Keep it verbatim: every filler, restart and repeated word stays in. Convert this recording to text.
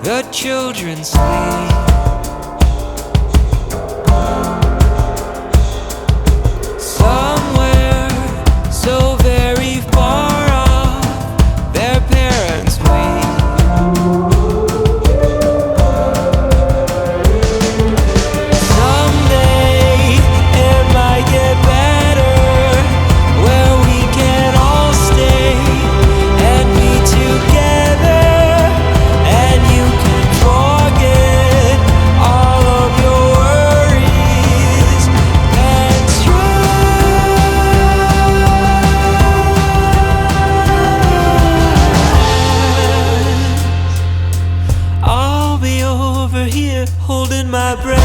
the children sleep. Somewhere so very far off, their parents wait. Someday it might get better, where we can all stay and be together, and you can forget all of your worries and stress. I'll be over here holding my breath.